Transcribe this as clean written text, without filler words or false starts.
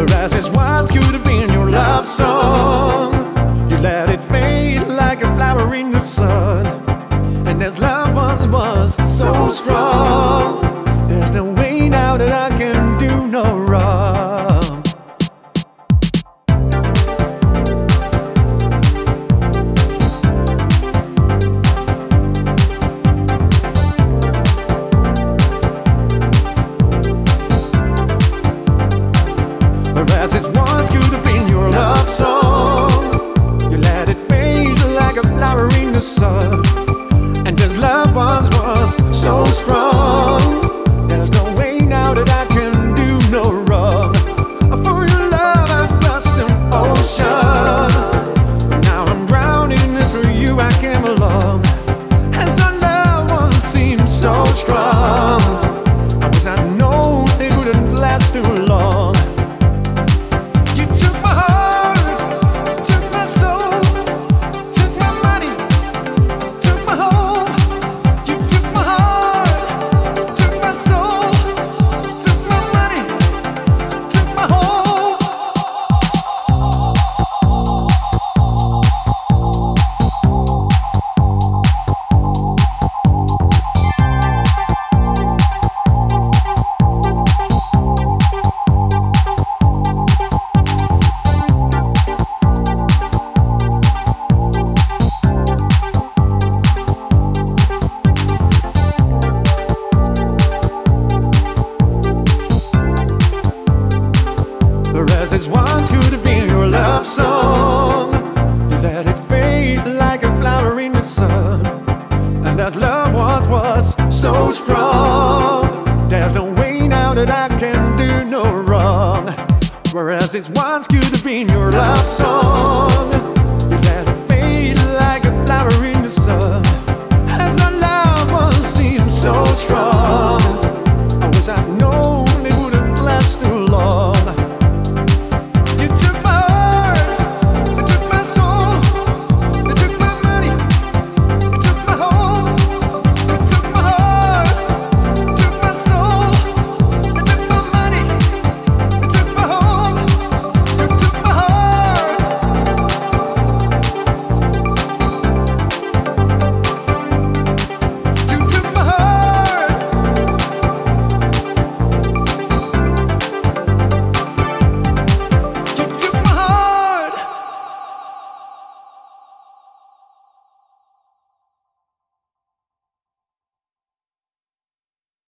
Whereas this once could have been your love song, you let it fade like a flower in the sun. And as love once was so strong, there's no way now that I can do no wrong. Whereas this once could have been your love song, you let it fade like a flower in the sun. And as love once was so strong, there's no way now that I can do no wrong. For your love I've crossed an ocean, but now I'm drowning and for you I came along. As our love once seemed so strong, I wish I know it wouldn't last too long. Whereas this once could have been your love song, you let it fade like a flower in the sun. And as love once was so strong, there's no way now that I can do no wrong. Whereas this once could have been your love song,